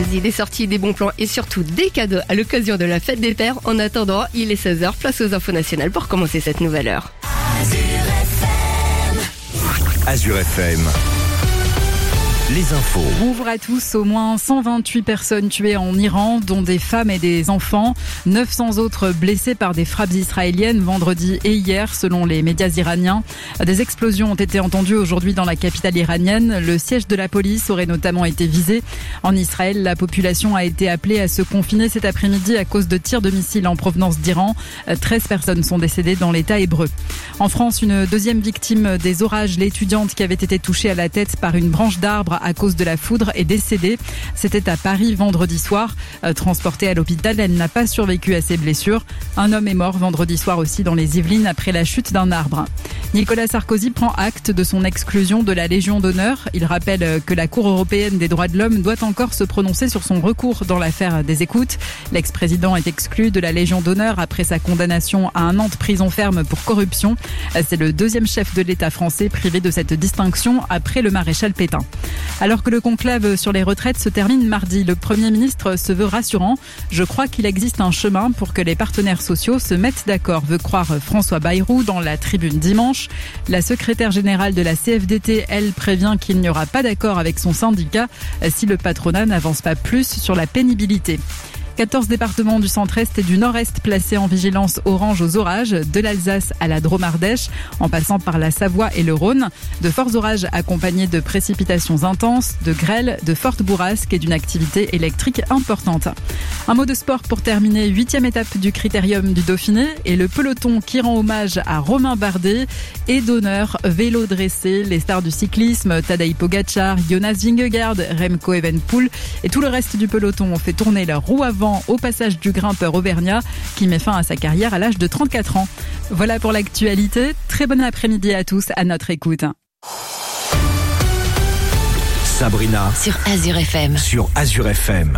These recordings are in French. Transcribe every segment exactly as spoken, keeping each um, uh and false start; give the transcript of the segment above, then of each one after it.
vendredi, des sorties, des bons plans et surtout des cadeaux à l'occasion de la fête des pères. En attendant, il est seize heures, place aux infos nationales pour commencer cette nouvelle heure. Azure F M. Les infos. Bonjour à tous. Au moins cent vingt-huit personnes tuées en Iran, dont des femmes et des enfants. neuf cents autres blessés par des frappes israéliennes vendredi et hier, selon les médias iraniens. Des explosions ont été entendues aujourd'hui dans la capitale iranienne. Le siège de la police aurait notamment été visé. En Israël, la population a été appelée à se confiner cet après-midi à cause de tirs de missiles en provenance d'Iran. treize personnes sont décédées dans l'État hébreu. En France, une deuxième victime des orages, l'étudiante qui avait été touchée à la tête par une branche d'arbre à cause de la foudre est décédée. C'était à Paris vendredi soir. Transportée à l'hôpital, elle n'a pas survécu à ses blessures. Un homme est mort vendredi soir aussi dans les Yvelines après la chute d'un arbre. Nicolas Sarkozy prend acte de son exclusion de la Légion d'honneur. Il rappelle que la Cour européenne des droits de l'homme doit encore se prononcer sur son recours dans l'affaire des écoutes. L'ex-président est exclu de la Légion d'honneur après sa condamnation à un an de prison ferme pour corruption. C'est le deuxième chef de l'État français privé de cette distinction après le maréchal Pétain. Alors que le conclave sur les retraites se termine mardi, le Premier ministre se veut rassurant. Je crois qu'il existe un chemin pour que les partenaires sociaux se mettent d'accord, veut croire François Bayrou dans la Tribune dimanche. La secrétaire générale de la C F D T, elle, prévient qu'il n'y aura pas d'accord avec son syndicat si le patronat n'avance pas plus sur la pénibilité. quatorze départements du centre-est et du nord-est placés en vigilance orange aux orages, de l'Alsace à la Drôme-Ardèche, en passant par la Savoie et le Rhône. De forts orages accompagnés de précipitations intenses, de grêles, de fortes bourrasques et d'une activité électrique importante. Un mot de sport pour terminer, huitième étape du Critérium du Dauphiné et le peloton qui rend hommage à Romain Bardet et d'honneur vélo dressé. Les stars du cyclisme, Tadej Pogacar, Jonas Vingegaard, Remco Evenepoel et tout le reste du peloton ont fait tourner leur roue avant au passage du grimpeur auvergnat qui met fin à sa carrière à l'âge de trente-quatre ans. Voilà pour l'actualité. Très bon après-midi à tous à notre écoute. Sabrina sur Azure F M. Sur Azure F M.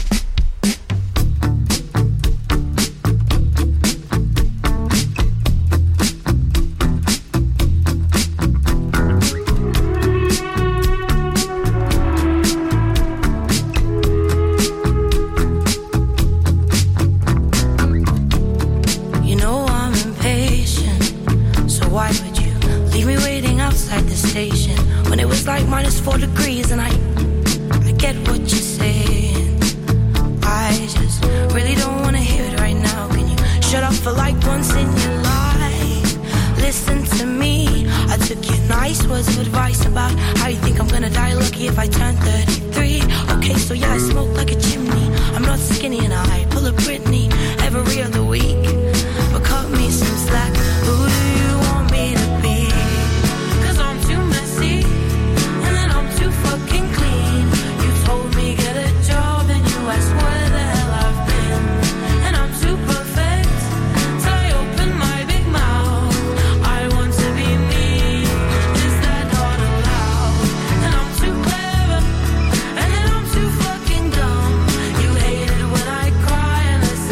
Four degrees and I I get what you're saying. I just really don't wanna hear it right now. Can you shut up for like once in your life? Listen to me. I took your nice words of advice about how you think I'm gonna die lucky if I turn thirty-three. Okay, so yeah, I smoke like a chimney. I'm not skinny and I pull a Britney every other week. But cut me some slack. Who do you want me to be? Cause I'm too messy. Fucking clean. You told me get a job and you asked where the hell I've been. And I'm too perfect, so I open my big mouth. I want to be me, is that not allowed? And I'm too clever, and then I'm too fucking dumb. You hate it when I cry unless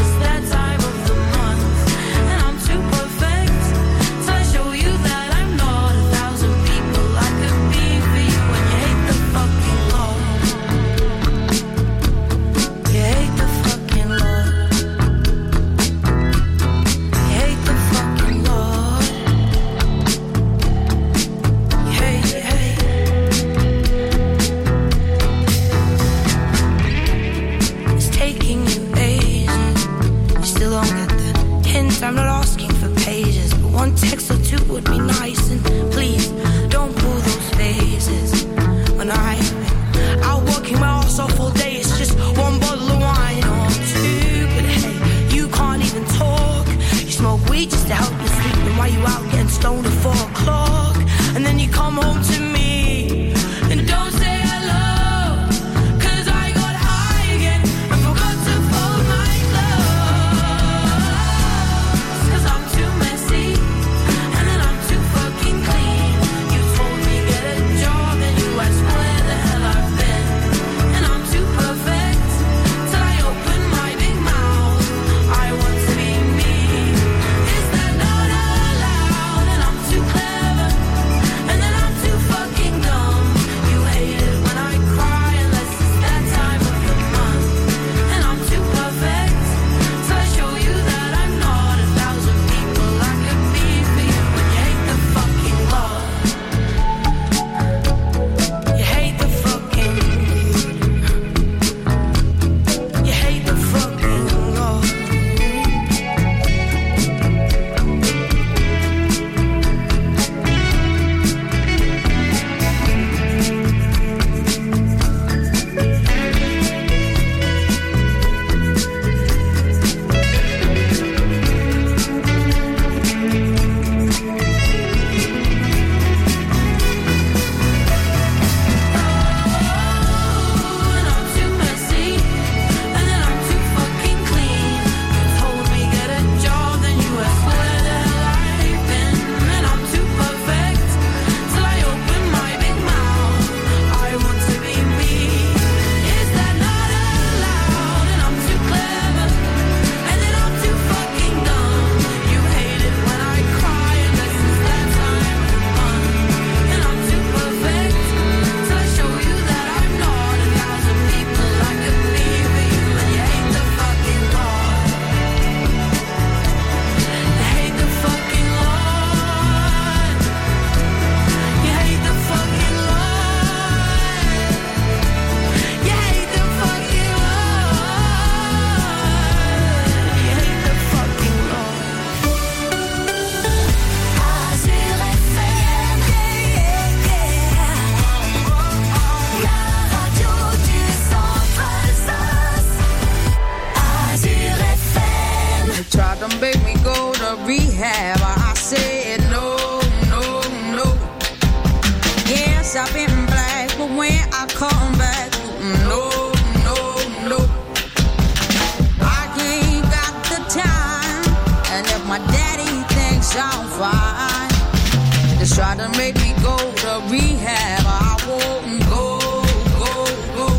rehab. I won't go, go, go.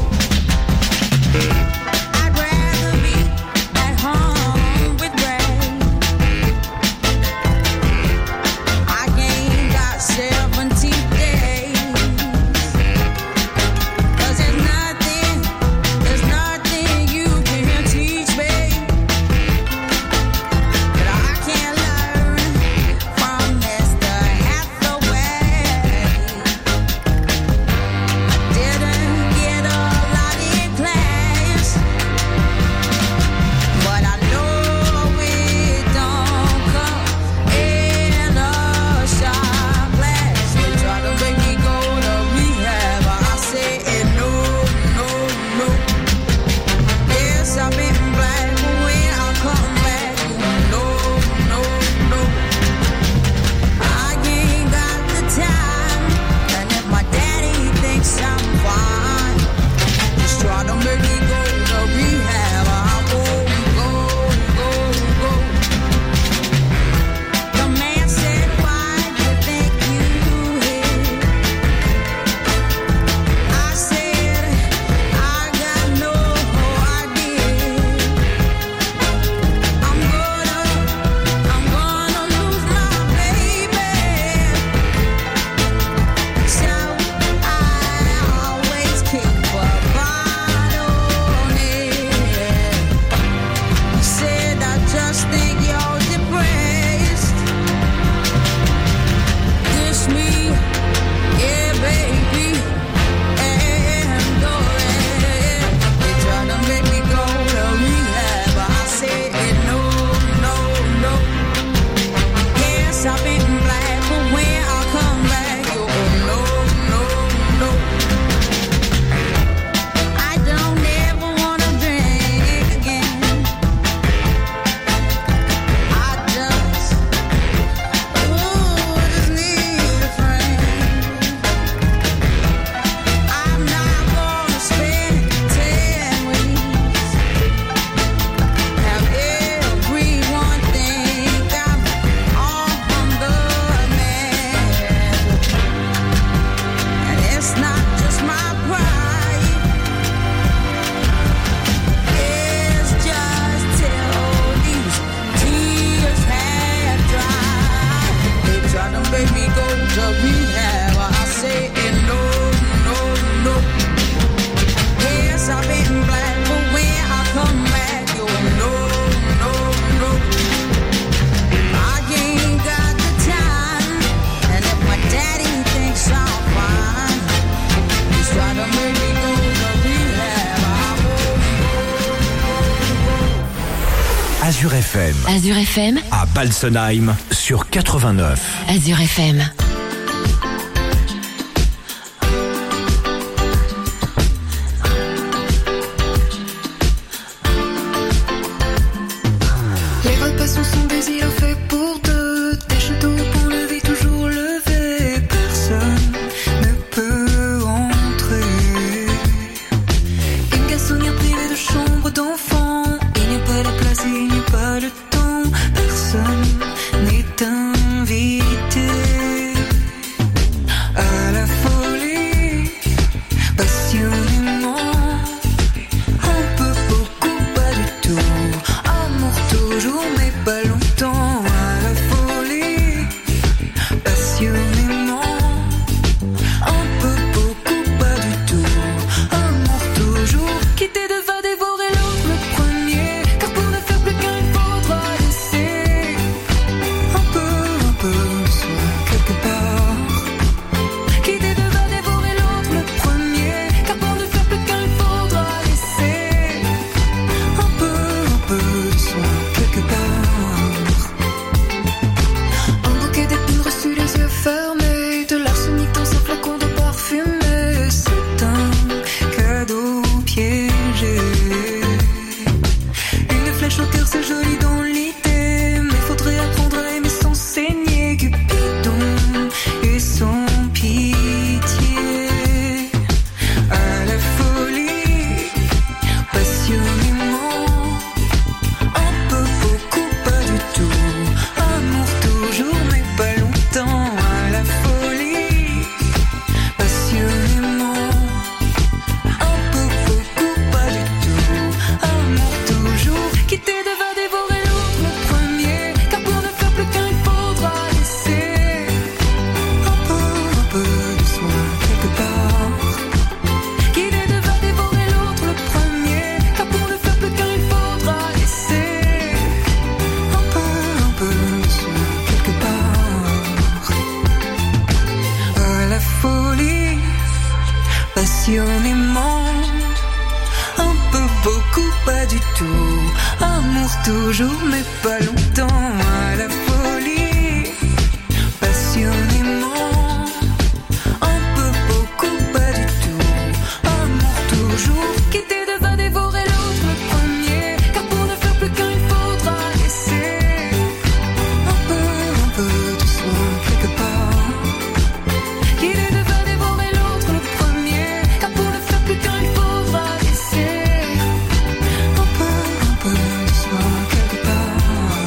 I'd rather be at home with Ray. I gained got seventeen days. 'Cause there's nothing, there's nothing you can teach me that I can't learn from Mister Hathaway. I didn't get a lot in class, but I know it don't come in a shot glass. They try to make me go to rehab, I say no, no, no. Yes, I've been black, but when I come back, no, no, no. I ain't got the time, and if my daddy thinks I'm fine, just try to make me go to rehab. I won't go, go, go. The man said, why do you think you hit? I said, I got no idea. I'm gonna, I'm gonna lose my baby. So I always keep a bottle on it. He said, I just think you're depressed. This me, yeah, baby, and go ahead. They try to make me go to rehab, I said no, no, no. Yes, I've been black, but when I come back, you go no, no, no. I don't ever wanna drink again. I just, ooh, just need a friend. I'm not gonna spend ten weeks. Have everyone think I'm on the man. And it's not just my pride. It's just till these tears have dried. They try to make me go to rehab. I say no, no, no. Yes, I've been black, but when I come back, you no, no, no. I ain't got the time, and if my daddy thinks I'm fine, he's trying to make me go to rehab. I won't. Azure F M, Azure F M, à Balsenheim, sur quatre-vingt-neuf. Azure F M. Les repas sont son désir fait pour deux. Des châteaux pour lever, toujours levé. Personne ne peut entrer. Une garçonnière privée de chambre d'enfant. Il n'y a pas de place, il n'y a pas de temps. Personne n'est invité. toujours, mais pas longtemps. À la folie, passionnément, un peu, beaucoup, pas du tout. Amour toujours, quitter devant dévorer l'autre le premier. Car pour ne faire plus qu'un, il faudra laisser un peu, un peu de soi quelque part. Quitter devant dévorer l'autre le premier. Car pour ne faire plus qu'un, il faudra laisser un peu, un peu de soi quelque part.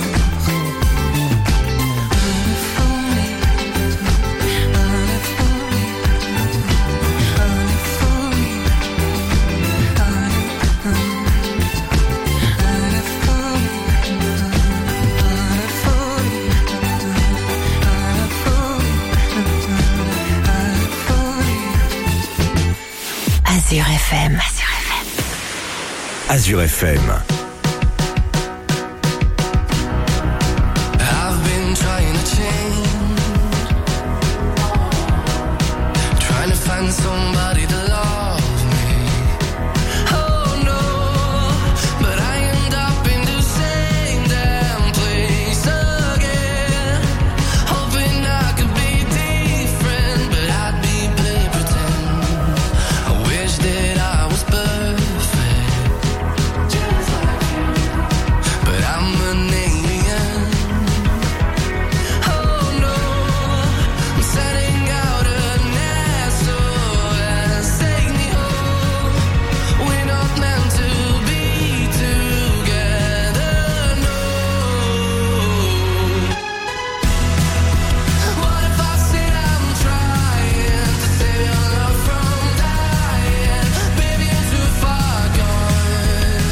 Azure F M. Azure F M. I've been trying to change, trying to find somebody to love me. Oh no, but I end up in the same damn place again. Hoping I could be different, but I'd be play pretend. I wish that I was perfect, but I'm an alien. Oh no, I'm setting out an S O S. Take me home. We're not meant to be together, no. What if I said I'm trying to save your love from dying? Baby, I'm too far gone.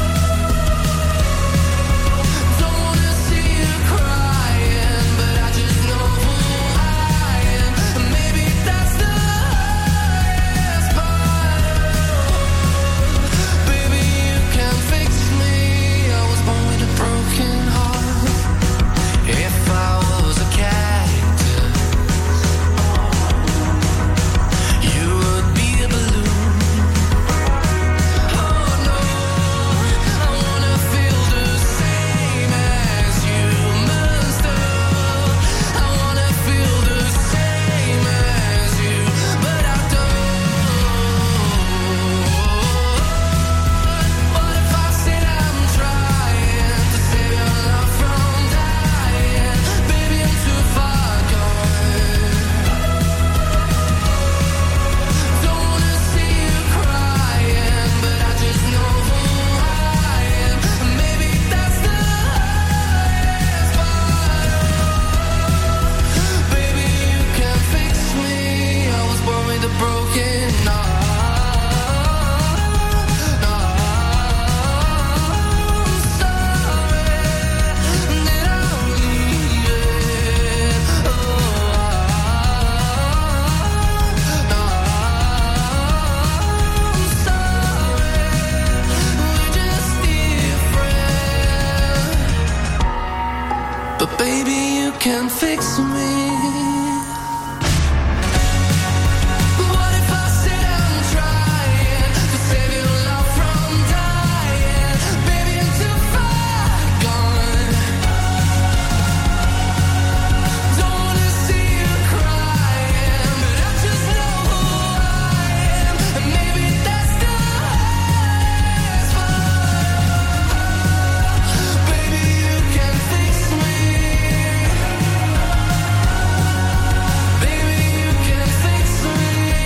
Don't wanna see you crying, but I just know who I am. And maybe that's the hardest part. Baby, you can fix me. I was born with a broken heart. If I was a cactus, you would be a balloon. Oh no, I wanna feel the same as you, monster. I wanna feel the same as you, but I don't. What if I said I'm trying to save your love from dying? Baby, I'm too far gone. Don't wanna see you crying, but I just know who I am. And maybe that's the hardest part. Baby, you can fix me. I was born with a broken heart. I'm sorry that I'm leaving. Oh, I'm sorry. We're just different. But baby, you can fix me. What if I said I'm trying to save your love from dying? Baby, I'm too far gone. Don't wanna see you crying, but I just know who I am. And maybe that's the hardest part. Baby, you can fix me. Baby, you can fix me.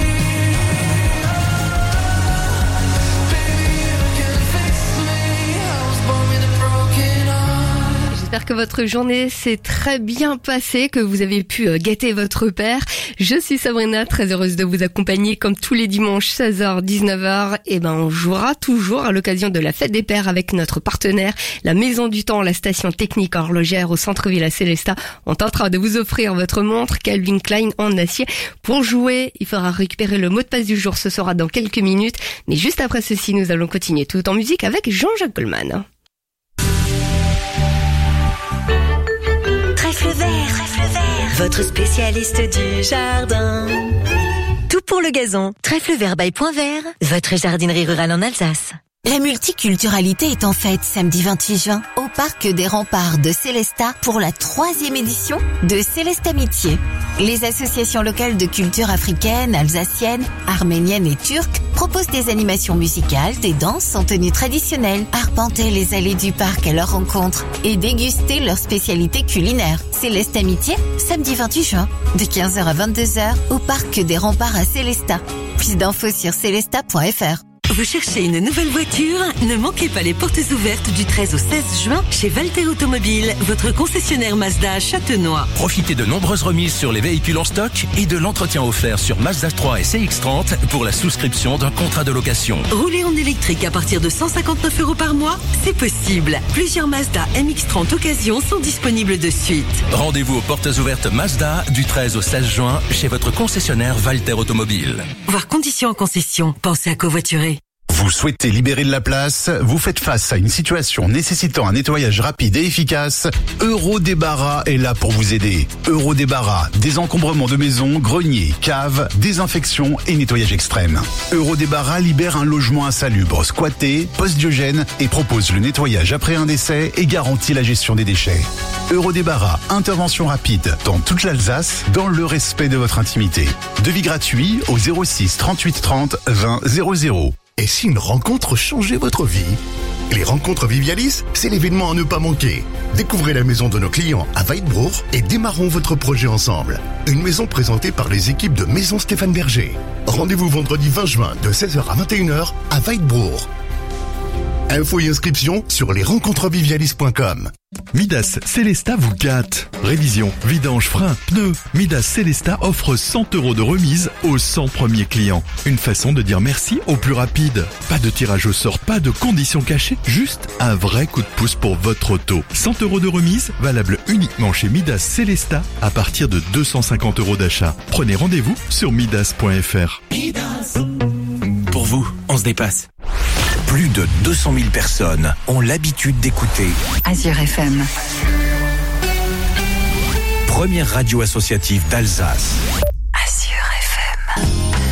Baby, you can fix me. I was born with a broken heart. J'espère que votre journée s'est très bien passée, que vous avez pu euh, gâter votre père. Je suis Sabrina, très heureuse de vous accompagner comme tous les dimanches seize heures dix-neuf heures. Et ben on jouera toujours à l'occasion de la fête des pères avec notre partenaire, la Maison du Temps, la station technique horlogère au centre-ville à Célestat. On tentera de vous offrir votre montre Calvin Klein en acier. Pour jouer, il faudra récupérer le mot de passe du jour, ce sera dans quelques minutes. Mais juste après ceci, nous allons continuer tout en musique avec Jean-Jacques Goldman. Trèfle vert, trèfle vert, votre spécialiste du jardin. Tout pour le gazon. Trèfle vert by Point Vert, votre jardinerie rurale en Alsace. La multiculturalité est en fête samedi vingt-huit juin au Parc des Remparts de Célestat pour la troisième édition de Céleste Amitié. Les associations locales de culture africaine, alsacienne, arménienne et turque proposent des animations musicales, des danses en tenue traditionnelle. Arpentez les allées du parc à leur rencontre et dégustez leurs spécialités culinaires. Céleste Amitié, samedi vingt-huit juin, de quinze heures à vingt-deux heures au Parc des Remparts à Célestat. Plus d'infos sur célestat point f r. Vous cherchez une nouvelle voiture? Ne manquez pas les portes ouvertes du treize au seize juin chez Valter Automobile, votre concessionnaire Mazda à Châtenois. Profitez de nombreuses remises sur les véhicules en stock et de l'entretien offert sur Mazda trois et C X trente pour la souscription d'un contrat de location. Rouler en électrique à partir de cent cinquante-neuf euros par mois? C'est possible. Plusieurs Mazda M X trente Occasion sont disponibles de suite. Rendez-vous aux portes ouvertes Mazda du treize au seize juin chez votre concessionnaire Valter Automobile. Voir conditions en concession. Pensez à covoiturer. Vous souhaitez libérer de la place? Vous faites face à une situation nécessitant un nettoyage rapide et efficace? Eurodébarras est là pour vous aider. Eurodébarras, désencombrement de maisons, greniers, caves, désinfection et nettoyage extrême. Eurodébarras libère un logement insalubre, squatté, post-diogène et propose le nettoyage après un décès et garantit la gestion des déchets. Eurodébarras, intervention rapide dans toute l'Alsace dans le respect de votre intimité. Devis gratuit au zéro six trente-huit trente vingt zéro zéro. Et si une rencontre changeait votre vie? Les rencontres Vivialis, c'est l'événement à ne pas manquer. Découvrez la maison de nos clients à Weidbruch et démarrons votre projet ensemble. Une maison présentée par les équipes de Maison Stéphane Berger. Rendez-vous vendredi vingt juin de seize heures à vingt et une heures à Weidbruch. Infos et inscriptions sur les rencontres vivialis point com. Midas Célestat vous gâte. Révision, vidange, frein, pneus. Midas Célestat offre cent euros de remise aux cent premiers clients. Une façon de dire merci au plus rapide. Pas de tirage au sort, pas de conditions cachées, juste un vrai coup de pouce pour votre auto. cent euros de remise, valable uniquement chez Midas Célestat à partir de deux cent cinquante euros d'achat. Prenez rendez-vous sur midas point f r. Midas. Pour vous, on se dépasse. Plus de deux cent mille personnes ont l'habitude d'écouter Azure F M. Première radio associative d'Alsace. Azure F M.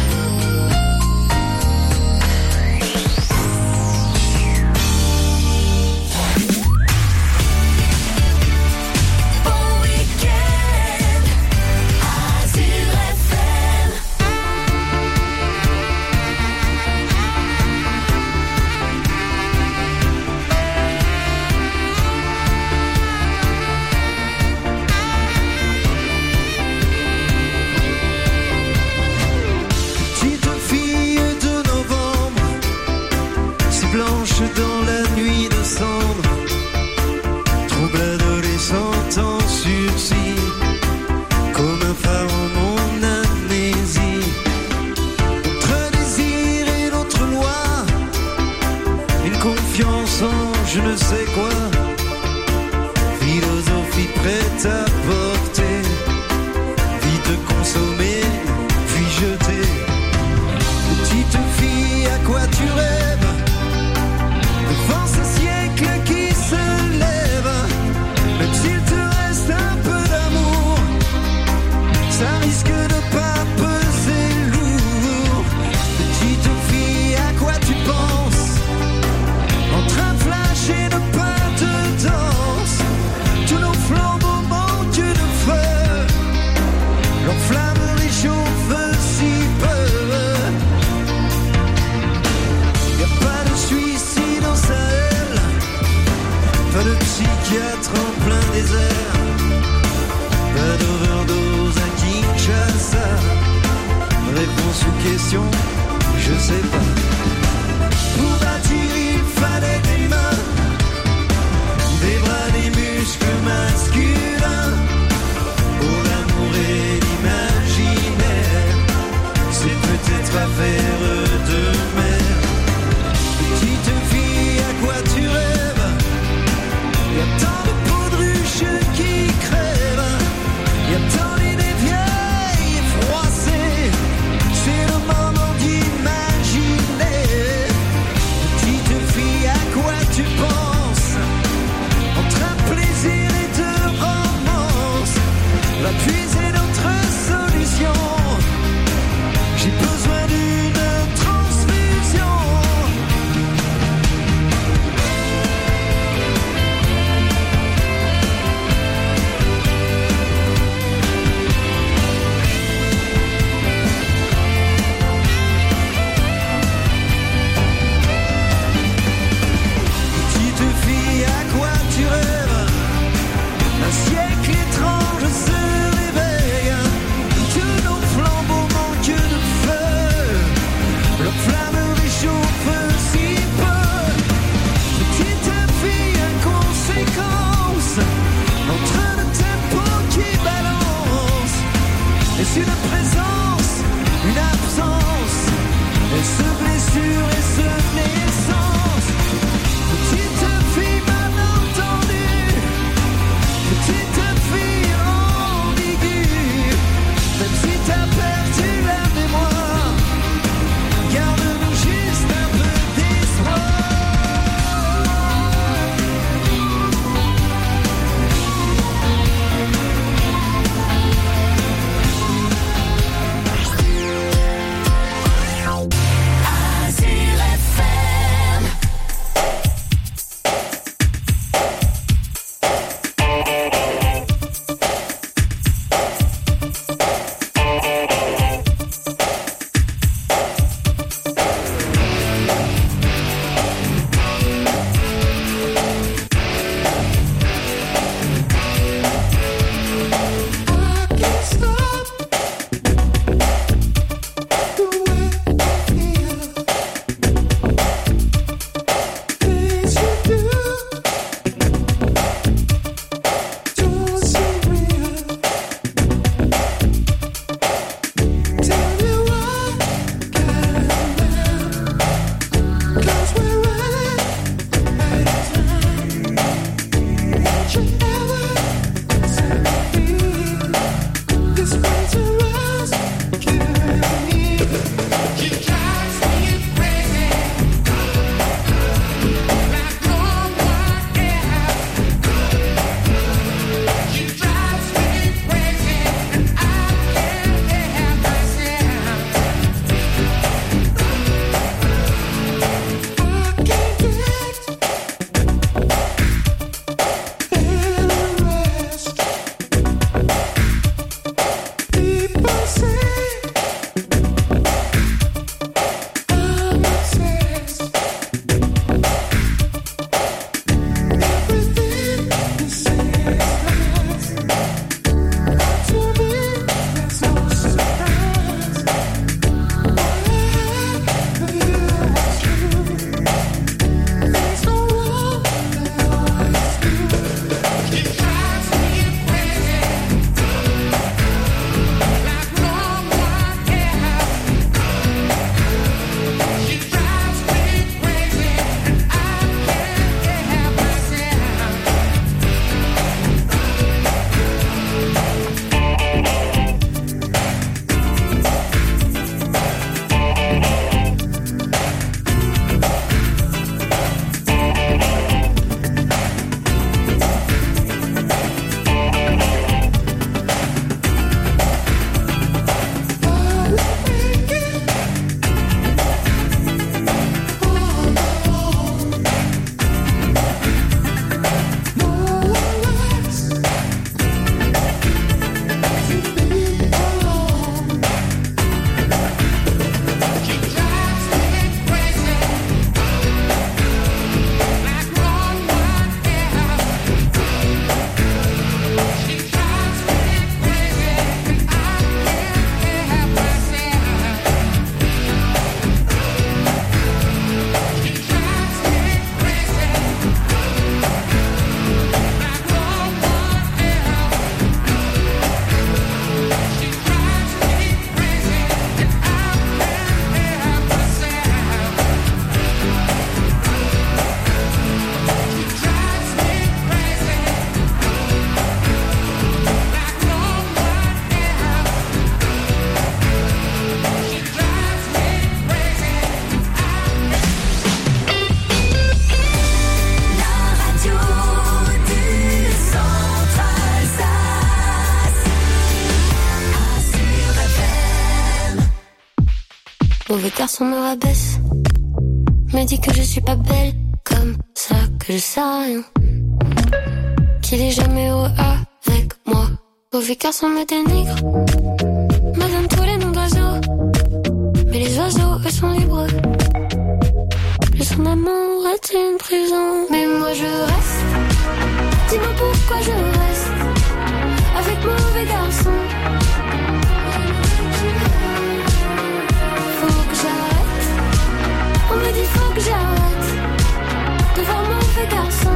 Dans la nuit de cendre, trouble adolescente en sursis, comme un phare en mon amnésie. Entre désir et l'autre loi, une confiance en je ne sais quoi, philosophie prête à porter, vite consommée, puis jetée. Petite fille, à quoi tu rêves? Devant ce siècle qui se lève, même s'il te reste un peu d'amour, ça risque de pas peser lourd. Petite fille, à quoi tu penses? Entre un flash et de pas de danse, tous nos flambeaux manquent de feu, leur flamme réchauffe si peu. Y'a pas de suicide en Sahel, pas de psychiatre en plein désert, pas d'overdose à Kinshasa. Réponse ou question, je sais pas. Pour bâtir il fallait des mains, des bras, des muscles masculins. Pour l'amour et l'imaginaire, c'est peut-être affaire de mer. Petite fille, à quoi tu rêves? Y'a tant de peaux de ruches qui crèvent, y'a tant d'idées vieilles et froissées. C'est le moment d'imaginer. Mauvais garçon me rabaisse, me dit que je suis pas belle, comme ça que je sais rien, qu'il est jamais heureux avec moi. Mauvais garçon me dénigre, me donne tous les noms d'oiseaux, mais les oiseaux eux sont libres. Plus son amour est une prison, mais moi je reste. Dis-moi pourquoi je reste avec mauvais garçon. Faut que j'arrête, on me dit faut que j'arrête de voir mauvais garçon.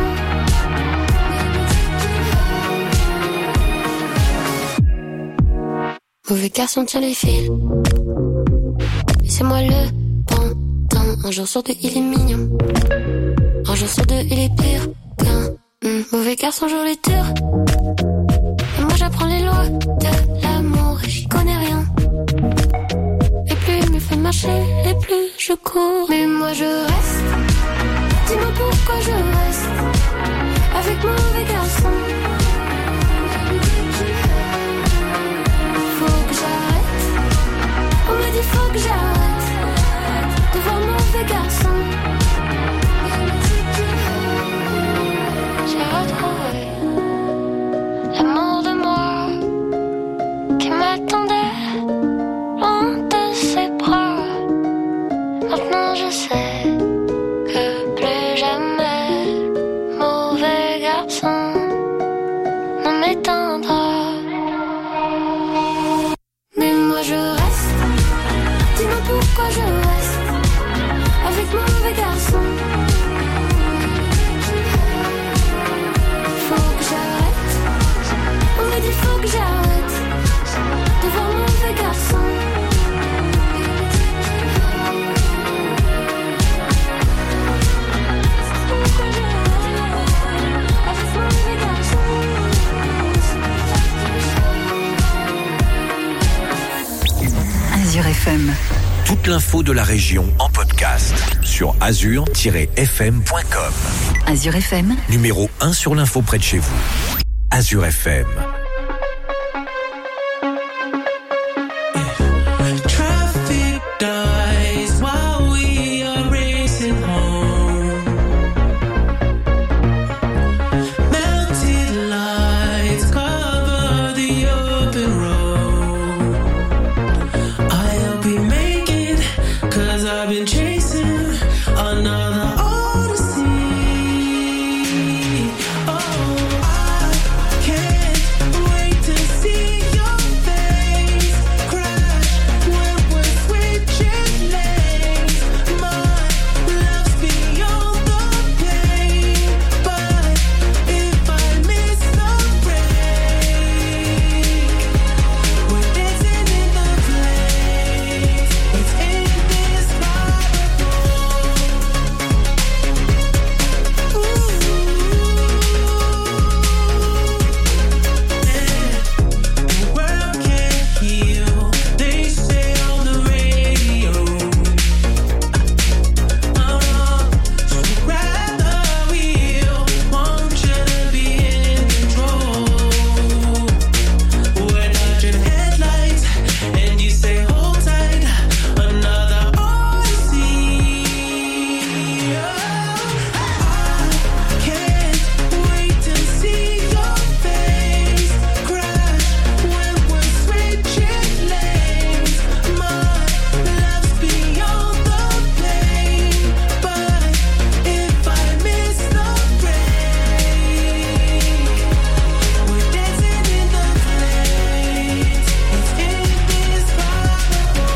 Mauvais garçon tient les fils, et c'est moi le pantin. Un jour sur deux il est mignon, un jour sur deux il est pire qu'un mmh. Mauvais garçon joue les tours, et moi j'apprends les lois de l'amour et j'y connais rien. Et plus il me fait marcher, et plus je cours. Mais moi je reste, dis-moi pourquoi je reste avec mauvais garçon. On me dit faut que j'arrête de voir mauvais garçon. J'ai retrouvé l'amour de moi qui m'attendait loin de ses bras. Maintenant je sais que plus jamais mauvais garçon ne m'éteindra. Mais moi je reste, dis-moi pourquoi je reste avec mauvais garçon. Faut que j'arrête, on me dit faut que j'arrête de voir mauvais garçon. Azure F M. Toute l'info de la région en podcast sur azure tiret f m point com. Azure F M. Numéro un sur l'info près de chez vous. Azure F M. Traffic dies while we are racing home. Melted lights cover the open road. I'll be making, cause I've been chasing another odyssey. Oh, I can't wait to see your face crash when we're switching lanes. My love's beyond the pain, but if I miss the break, we're dancing in the place. It's indescribable. Ooh, the world can't heal, they say on the radio. Uh, so grab the wheel, want you to be in control. We're dodging headlights, and you say hold tight, another odyssey. Oh, I can't wait to see your face crash when we're switching lanes. My love's beyond the pain, but if I miss the break, we're dancing in the place. It's indescribable.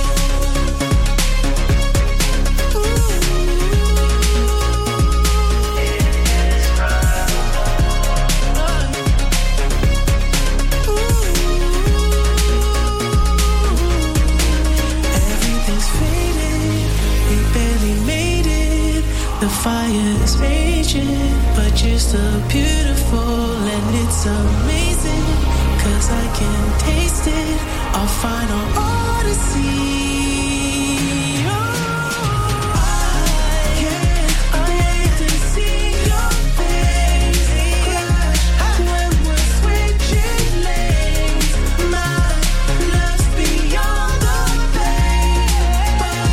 Everything's faded, we barely made it. The fire is raging, but you're still beautiful and it's amazing. Cause I can taste it, our final odyssey. Oh, I can't wait to see your face crash when we're switching lanes. My love's beyond the pain, but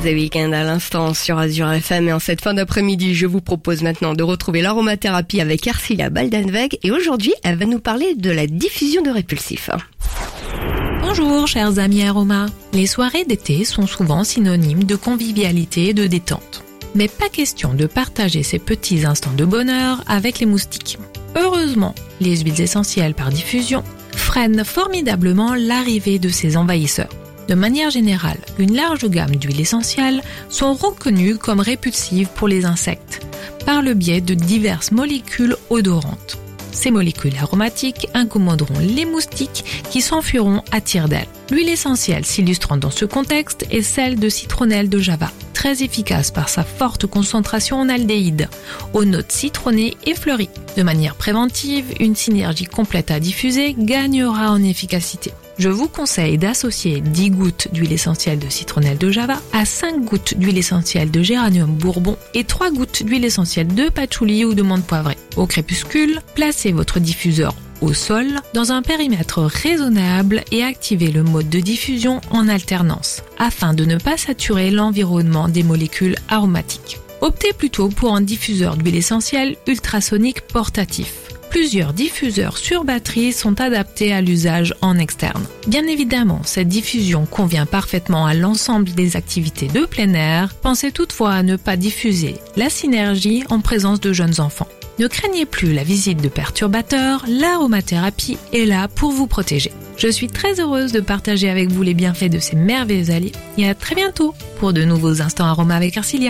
The Weeknd à l'instant sur Azure F M et en cette fin d'après-midi, je vous propose maintenant de retrouver l'aromathérapie avec Ercilia Baldenweg et aujourd'hui, elle va nous parler de la diffusion de répulsifs. Bonjour chers amis aromas. Les soirées d'été sont souvent synonymes de convivialité et de détente. Mais pas question de partager ces petits instants de bonheur avec les moustiques. Heureusement, les huiles essentielles par diffusion freinent formidablement l'arrivée de ces envahisseurs. De manière générale, une large gamme d'huiles essentielles sont reconnues comme répulsives pour les insectes, par le biais de diverses molécules odorantes. Ces molécules aromatiques incommoderont les moustiques qui s'enfuiront à tire d'aile. L'huile essentielle s'illustrant dans ce contexte est celle de citronnelle de Java, très efficace par sa forte concentration en aldéhyde, aux notes citronnées et fleuries. De manière préventive, une synergie complète à diffuser gagnera en efficacité. Je vous conseille d'associer dix gouttes d'huile essentielle de citronnelle de Java à cinq gouttes d'huile essentielle de géranium bourbon et trois gouttes d'huile essentielle de patchouli ou de menthe poivrée. Au crépuscule, placez votre diffuseur au sol dans un périmètre raisonnable et activez le mode de diffusion en alternance afin de ne pas saturer l'environnement des molécules aromatiques. Optez plutôt pour un diffuseur d'huile essentielle ultrasonique portatif. Plusieurs diffuseurs sur batterie sont adaptés à l'usage en externe. Bien évidemment, cette diffusion convient parfaitement à l'ensemble des activités de plein air. Pensez toutefois à ne pas diffuser la synergie en présence de jeunes enfants. Ne craignez plus la visite de perturbateurs, l'aromathérapie est là pour vous protéger. Je suis très heureuse de partager avec vous les bienfaits de ces merveilleux alliés et à très bientôt pour de nouveaux instants aromas avec Ercilia.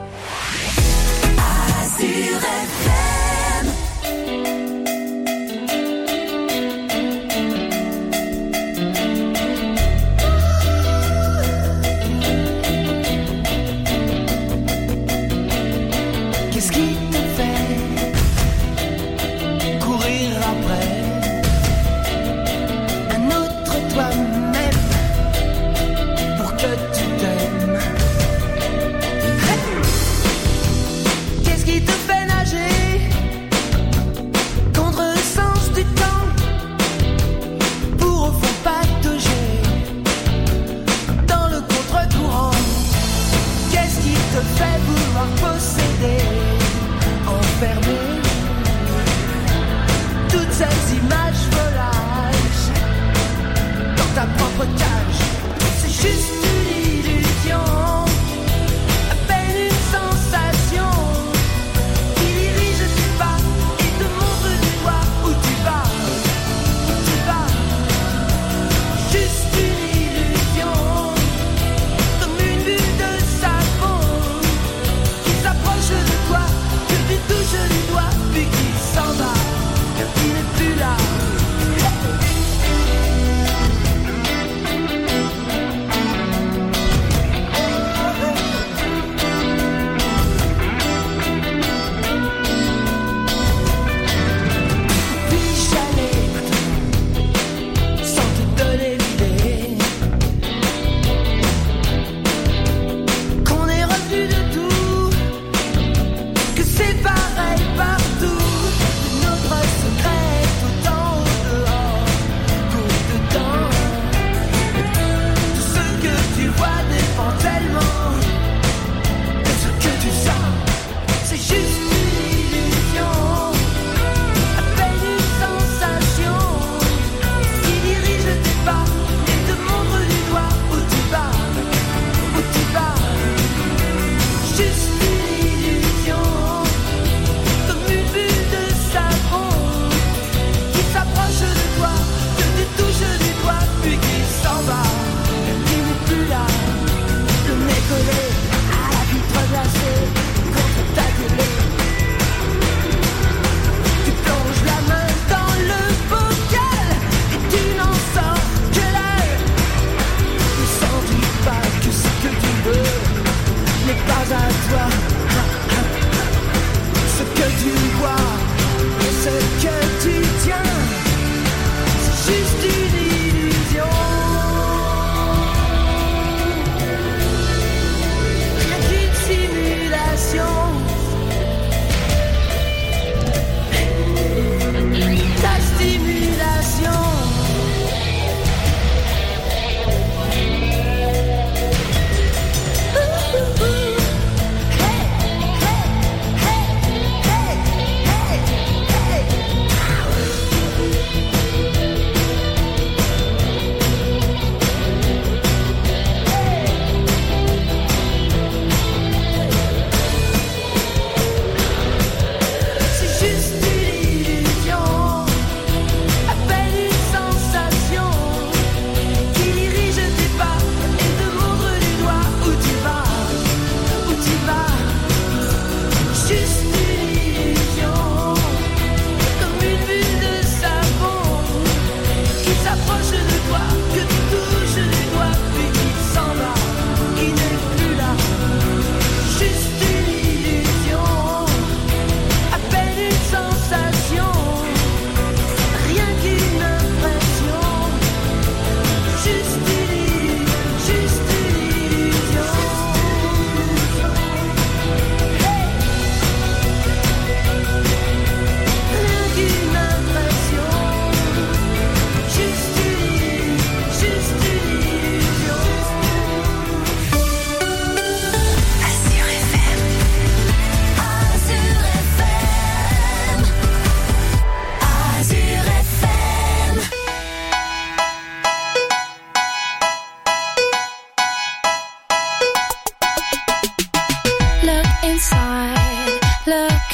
Qu'est-ce qui te fait courir après un autre toi-même pour que tu t'aimes?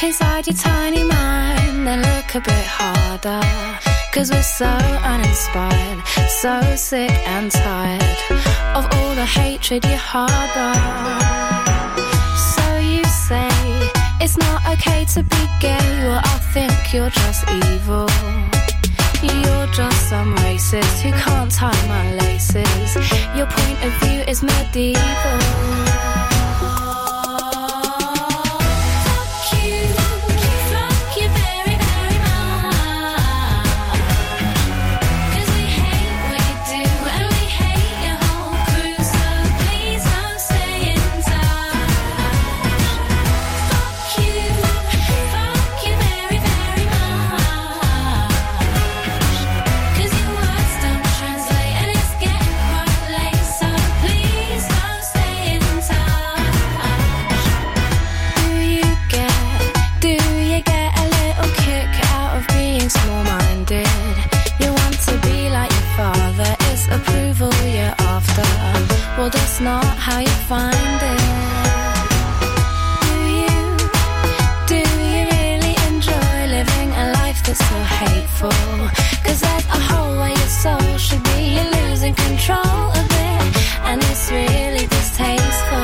inside your tiny mind, then look a bit harder. Cause we're so uninspired, so sick and tired of all the hatred you harbor. So you say it's not okay to be gay, well I think you're just evil. You're just some racist who can't tie my laces. Your point of view is medieval. Well, that's not how you find it. Do you, do you really enjoy living a life that's so hateful? Cause there's a hole where your soul should be. You're losing control of it, and it's really distasteful.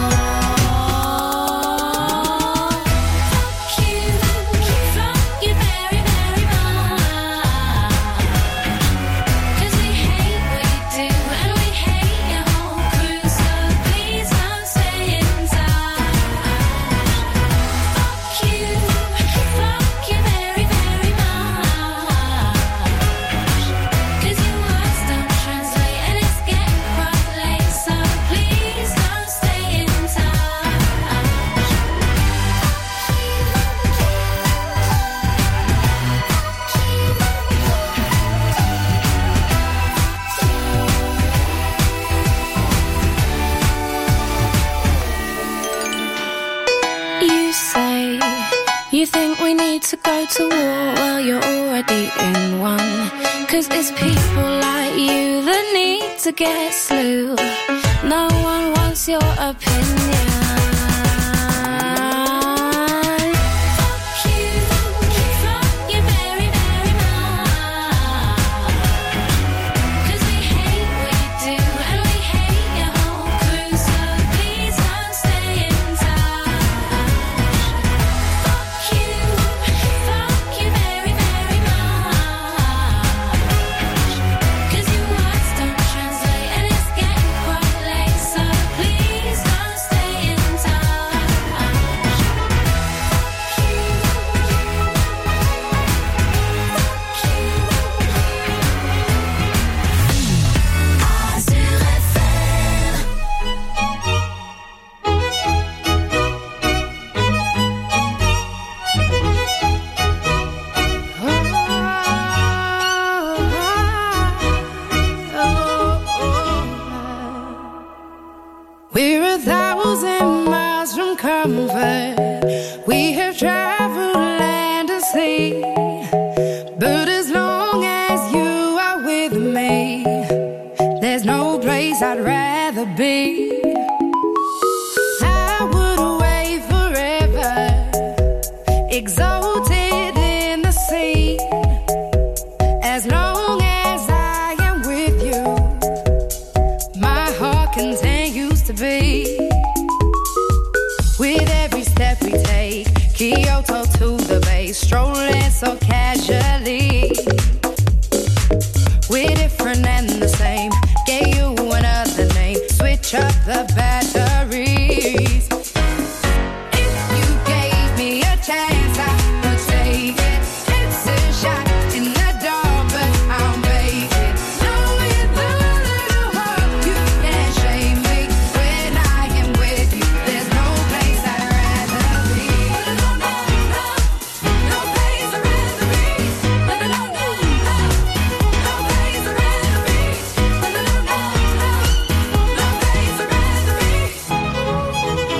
You think we need to go to war? Well, you're already in one. Cause it's people like you that need to get slew. No one wants your opinion. We're a thousand miles from comfort. We have traveled land and sea. But as long as you are with me, there's no place I'd rather be. I would away forever, exalted in the sea. As long as I am with you, my heart continues to be. With every step we take, Kyoto to the bay, strolling so casually. We're different and the same, gave you another name, switch up the batteries. If you gave me a chance, I would take it. It's a shot in the dark, but I'll make it. Knowing the little hope you can't shame me. When I am with you, there's no place I'd rather be. No, no, no, no place I'd rather be. No, no, no, no, no place I'd rather be. No, no, no, no, no place I'd rather be.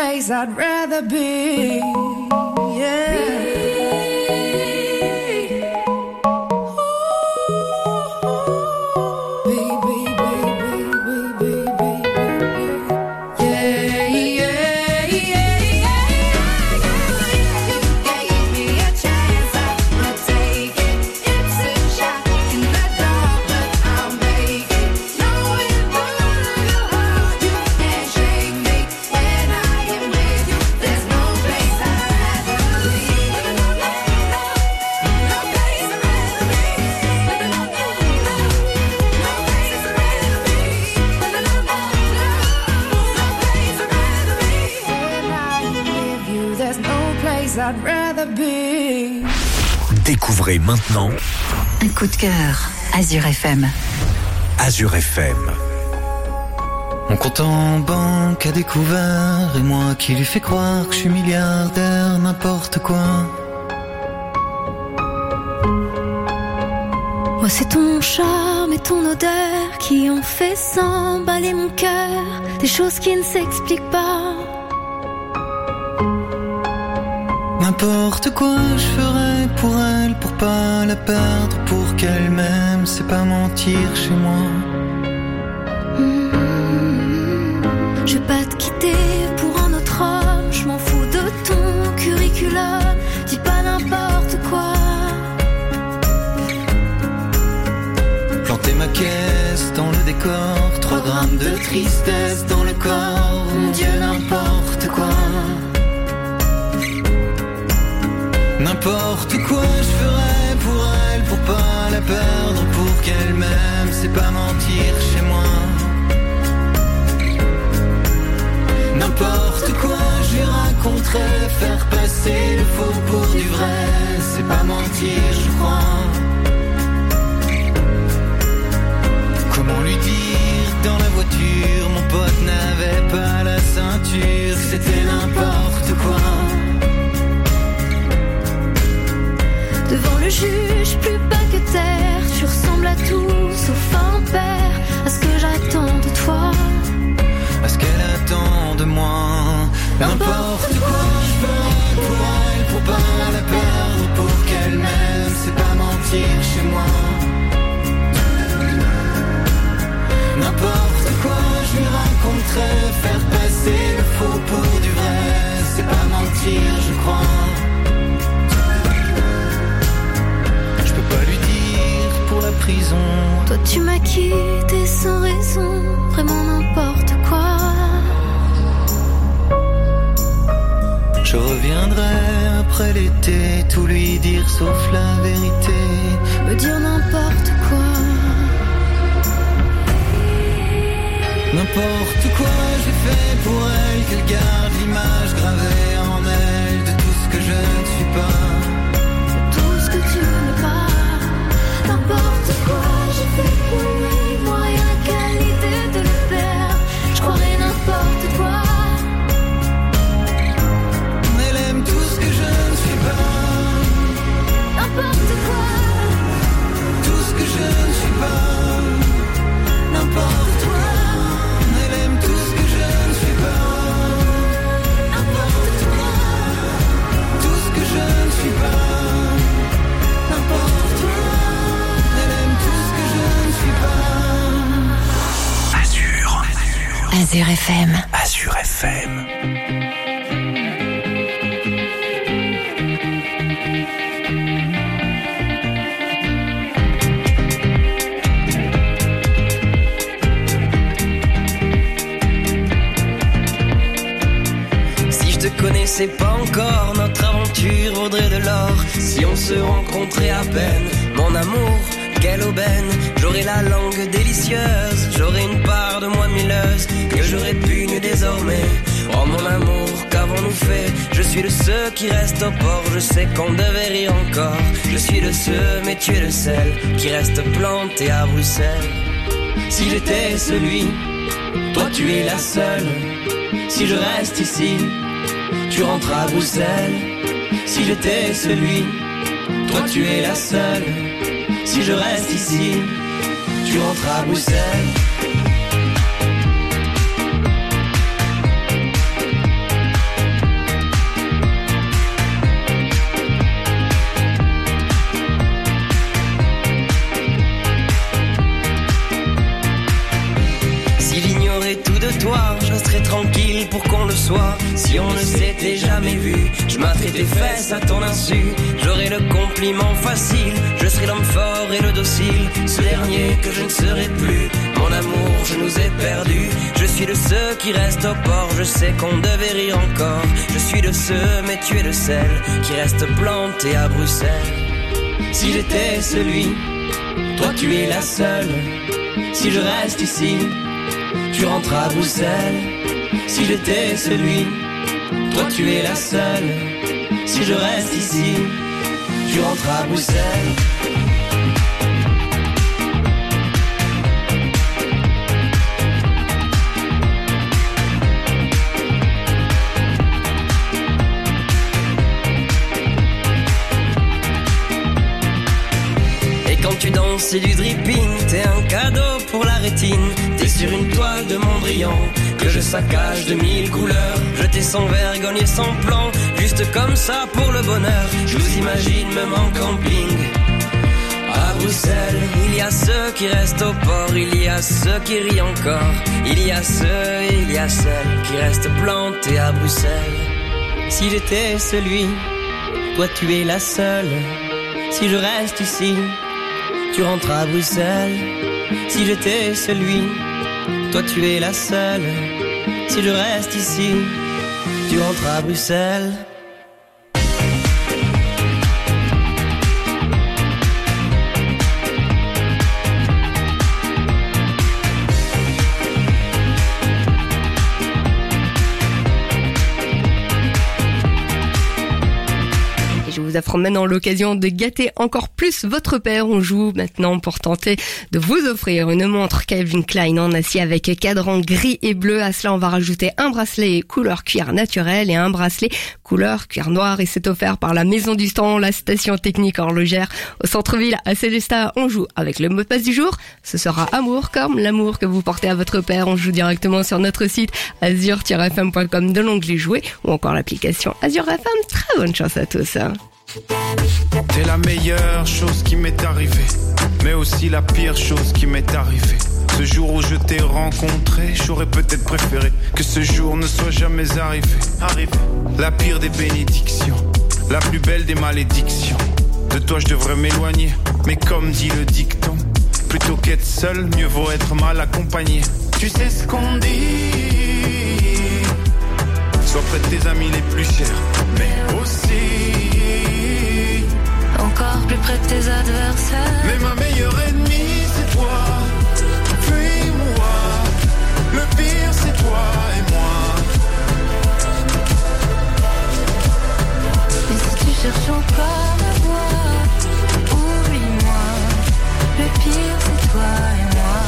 place I'd rather be. Yeah. Découvrez maintenant un coup de cœur, Azure F M. Azure F M. Mon compte en banque a découvert, et moi qui lui fais croire que je suis milliardaire, n'importe quoi. Moi c'est ton charme et ton odeur qui ont fait s'emballer mon cœur, des choses qui ne s'expliquent pas. N'importe quoi je ferais pour elle, pour pas la perdre, pour qu'elle m'aime, c'est pas mentir chez moi. Mmh, je vais pas te quitter pour un autre homme, je m'en fous de ton curriculum, dis pas n'importe quoi. Planter ma caisse dans le décor, trois grammes de tristesse dans le corps, mon Dieu n'importe quoi. N'importe quoi je ferais pour elle, pour pas la perdre, pour qu'elle m'aime, c'est pas mentir chez moi. N'importe quoi je lui raconterais, faire passer le faux pour du vrai, c'est pas mentir je crois. Comment lui dire dans la voiture, mon pote n'avait pas la ceinture, c'était n'importe quoi. Devant le juge, plus bas que terre, tu ressembles à tout sauf un père, à ce que j'attends de toi, à ce qu'elle attend de moi. N'importe quoi je ferais pour elle, pour pas la perdre, pour qu'elle m'aime, c'est pas mentir chez moi. N'importe quoi je lui raconterais, faire passer le faux pour du vrai, c'est pas mentir je crois. Pas lui dire pour la prison. Toi tu m'as quitté sans raison, vraiment n'importe quoi. Je reviendrai après l'été, tout lui dire sauf la vérité, me dire n'importe quoi. N'importe quoi j'ai fait pour elle, qu'elle garde l'image gravée en elle de tout ce que je ne suis pas, de tout ce que tu n'es pas. N'importe quoi j'ai fait pour lui, moi rien qu'à l'idée de le perdre, je croirais n'importe quoi. Elle aime tout ce que je ne suis pas, n'importe quoi. Tout ce que je ne suis pas, n'importe quoi. Elle aime tout ce que je ne suis pas, n'importe quoi. Tout ce que je ne suis pas, n'importe quoi. Azure. Azure F M. Azure F M. Si je te connaissais pas encore, notre aventure vaudrait de l'or. Si on se rencontrait à peine, mon amour, quelle aubaine. J'aurais la langue délicieuse, j'aurais une part de moi milleuse que je répugne désormais. Oh mon amour, qu'avons-nous fait? Je suis de ceux qui restent au port, je sais qu'on devait rire encore. Je suis de ceux, mais tu es le seul qui reste planté à Bruxelles. Si j'étais celui, toi tu es la seule. Si je reste ici, tu rentres à Bruxelles. Si j'étais celui, toi tu es la seule. Si je reste ici, tu rentres à Bruxelles. Si on ne s'était jamais vu, je m'attrape tes fesses à ton insu. J'aurais le compliment facile, je serai l'homme fort et le docile. Ce dernier que je ne serai plus, mon amour, je nous ai perdus. Je suis de ceux qui restent au port, je sais qu'on devait rire encore. Je suis de ceux, mais tu es de celles qui restent plantées à Bruxelles. Si j'étais celui, toi tu es la seule. Si je reste ici, tu rentres à Bruxelles. Si j'étais celui, toi tu es la seule. Si je reste ici, tu rentres à Bruxelles. Tu danses, c'est du dripping, t'es un cadeau pour la rétine. T'es sur une toile de Mondrian que je saccage de mille couleurs. Jeter sans vergogne et sans plan, juste comme ça pour le bonheur. Je vous imagine même en camping à Bruxelles. Il y a ceux qui restent au port, il y a ceux qui rient encore. Il y a ceux et il y a celles qui restent plantés à Bruxelles. Si j'étais celui, toi tu es la seule. Si je reste ici, tu rentres à Bruxelles. Si j'étais celui, toi tu es la seule. Si je reste ici, tu rentres à Bruxelles. Vous offre maintenant l'occasion de gâter encore plus votre père. On joue maintenant pour tenter de vous offrir une montre Calvin Klein en acier avec cadran gris et bleu. À cela, on va rajouter un bracelet couleur cuir naturel et un bracelet couleur cuir noir. Et c'est offert par la Maison du Temps, la station technique horlogère au centre-ville à Célestat. On joue avec le mot de passe du jour. Ce sera amour, comme l'amour que vous portez à votre père. On joue directement sur notre site azur tiret f m point com de l'onglet jouer ou encore l'application Azur F M. Très bonne chance à tous. T'es la meilleure chose qui m'est arrivée, mais aussi la pire chose qui m'est arrivée. Ce jour où je t'ai rencontré, j'aurais peut-être préféré que ce jour ne soit jamais arrivé. Arrivé. La pire des bénédictions, la plus belle des malédictions. De toi je devrais m'éloigner, mais comme dit le dicton, plutôt qu'être seul, mieux vaut être mal accompagné. Tu sais ce qu'on dit, sois près de tes amis les plus chers, mais aussi encore plus près de tes adversaires. Mais ma meilleure ennemie c'est toi, puis moi. Le pire c'est toi et moi. Et si tu cherches encore à voir, oublie-moi. Le pire c'est toi et moi.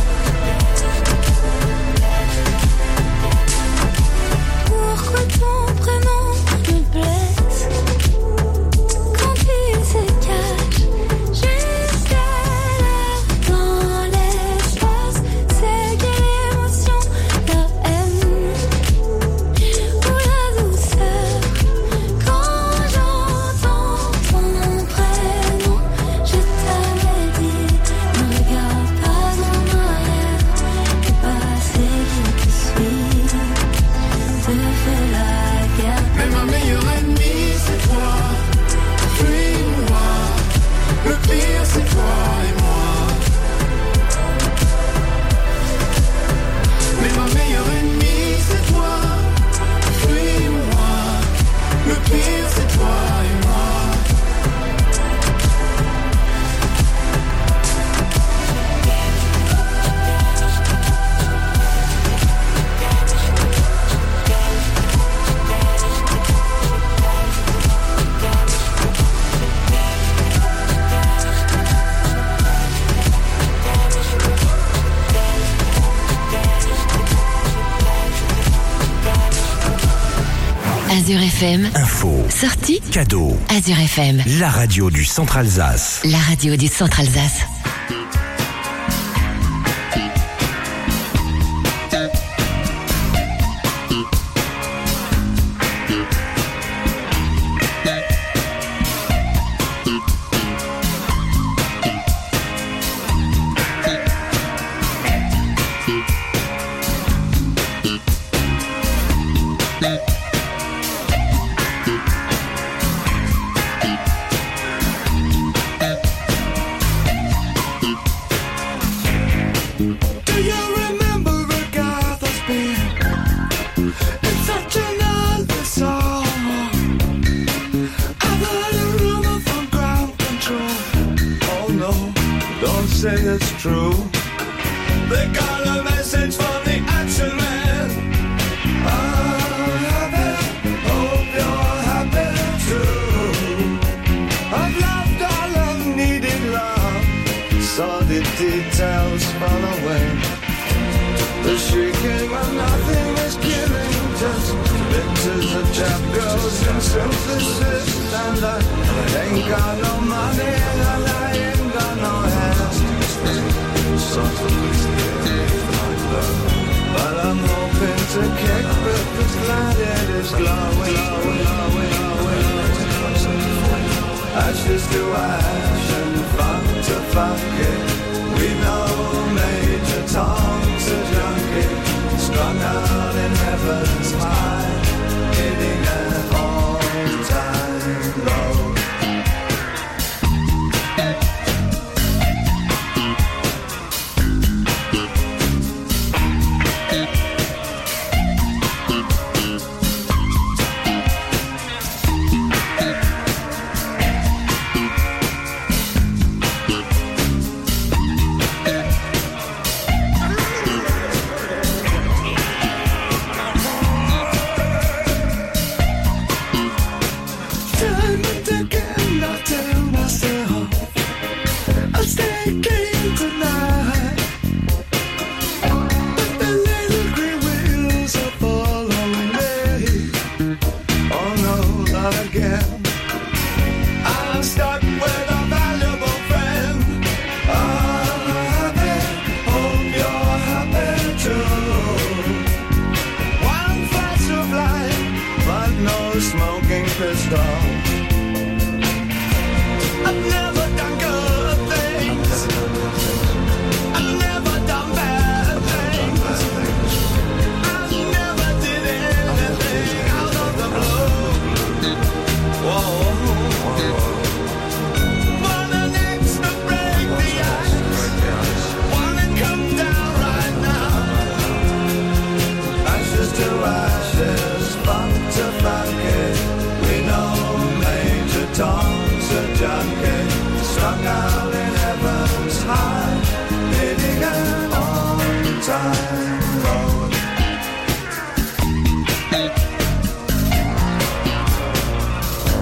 Pourquoi ton prénom me blesse? Se cache jusqu'à là dans l'espace. C'est quelle émotion, la haine ou la douceur? Quand j'entends ton prénom, je t'avais dit, ne regarde pas en arrière. Le passé qui te suit te fait la guerre. Mais ma meilleure ennemie c'est toi. Le pire c'est toi et moi. Mais ma meilleure ennemie c'est toi. Fuis-moi. Le pire c'est toi et moi. Azur F M. Info. Sortie. Cadeau. Azur F M. La radio du Centre Alsace. La radio du Centre Alsace. Let say it's true. They got a message from the action man. I'm happy, hope you're happy too. I've loved all I've needed love, saw the details fall away. The shrieking when nothing is killing, just bits as a chap goes in synthesis. And I ain't got no money and I ain't got no hands. But I'm hoping to kick with the light it is glowing, glowing, glowing, glowing. Ashes to ash and funk to funk it. We know Major Tom's a junkie, strung out in heaven's high, hitting an all-time low.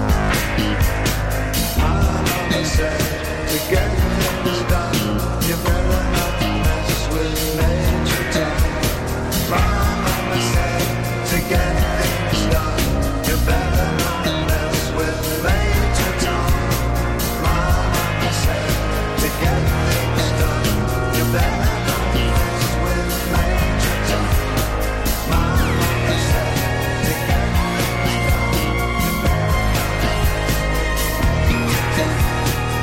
To get things done, you